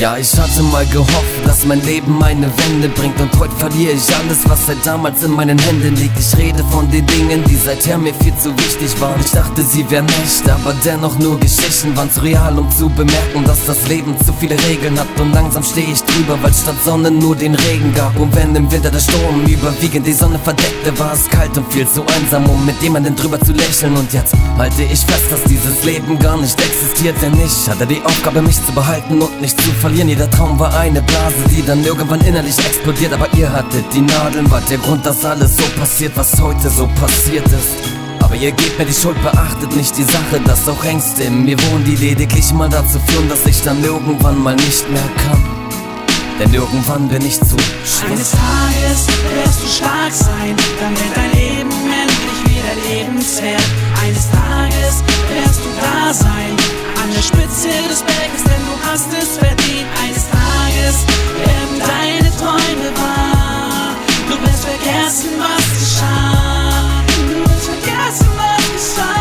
Ja, ich hatte mal gehofft, dass mein Leben eine Wende bringt, und heute verliere ich alles, was seit damals in meinen Händen liegt. Ich rede von den Dingen, die seither mir viel zu wichtig waren. Ich dachte, sie wären echt, aber dennoch nur Geschichten. Waren zu real, um zu bemerken, dass das Leben zu viele Regeln hat. Und langsam stehe ich drüber, weil statt Sonne nur den Regen gab. Und wenn im Winter der Sturm überwiegend die Sonne verdeckte, war es kalt und viel zu einsam, um mit jemandem drüber zu lächeln. Und jetzt halte ich fest, dass dieses Leben gar nicht existiert, denn ich hatte die Aufgabe, mich zu behalten und nicht zu verlieren. Jeder Traum war eine Blase, die dann irgendwann innerlich explodiert. Aber ihr hattet die Nadeln, wart der Grund, dass alles so passiert, was heute so passiert ist. Aber ihr gebt mir die Schuld, beachtet nicht die Sache, dass auch Ängste in mir wohnen, die lediglich mal dazu führen, dass ich dann irgendwann mal nicht mehr kann. Denn irgendwann bin ich zu schwach. Eines Tages wirst du stark sein, dann wird dein Leben endlich wieder lebenswert. Eines Tages wirst du da sein, an der Spitze des Berges, denn du hast es verdient. Eines Tages werden deine Träume wahr. Du wirst vergessen, was geschah. Du wirst vergessen, was geschah.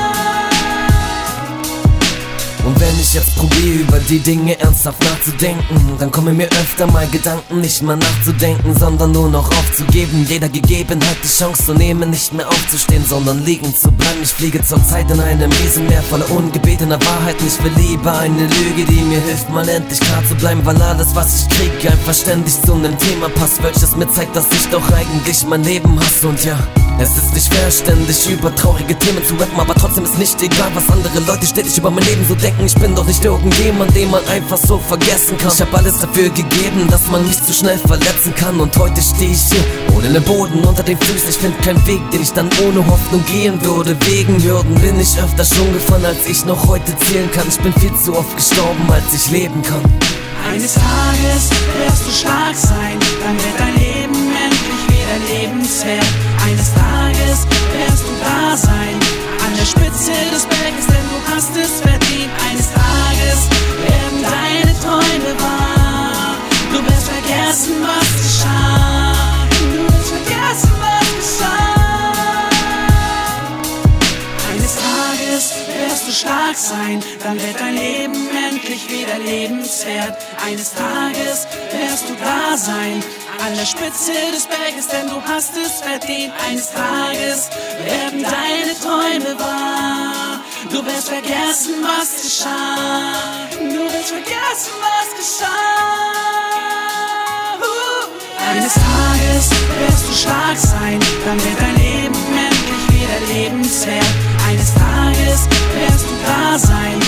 Und wenn ich jetzt probiere, über die Dinge ernsthaft nachzudenken, dann kommen mir öfter mal Gedanken, nicht mal nachzudenken, sondern nur noch aufzugeben. Jeder Gegebenheit die Chance zu nehmen, nicht mehr aufzustehen, sondern liegen zu bleiben. Ich fliege zur Zeit in einem Riesenmeer voller ungebetener Wahrheiten. Ich will lieber eine Lüge, die mir hilft, mal endlich klar zu bleiben, weil alles, was ich kriege, einfach ständig zu einem Thema passt, welches mir zeigt, dass ich doch eigentlich mein Leben hasse. Und ja, es ist nicht fair, ständig über traurige Themen zu rappen, aber trotzdem ist nicht egal, was andere Leute stetig über mein Leben so denken. Ich bin doch nicht irgendjemand, den man einfach so vergessen kann. Ich hab alles dafür gegeben, dass man mich zu schnell verletzen kann. Und heute steh ich hier, ohne den Boden unter den Füßen. Ich find keinen Weg, den ich dann ohne Hoffnung gehen würde. Wegen Hürden bin ich öfter schon gefallen, als ich noch heute zählen kann. Ich bin viel zu oft gestorben, als ich leben kann. Eines Tages wirst du stark sein, dann wird dein Leben endlich wieder lebenswert. Eines Tages wirst du da sein, an der Spitze des Berges, denn du hast es verdient. Eines Tages werden deine Träume wahr. Du wirst vergessen, was geschah. Du wirst vergessen, was geschah. Eines Tages wirst du stark sein, dann wird dein Leben endlich wieder lebenswert. Eines Tages wirst du da sein, an der Spitze des Berges, denn du hast es verdient. Eines Tages werden deine Träume wahr. Du wirst vergessen, was geschah. Du wirst vergessen, was geschah. Eines Tages wirst du stark sein, dann wird dein Leben endlich wieder lebenswert. Eines Tages wirst du da sein,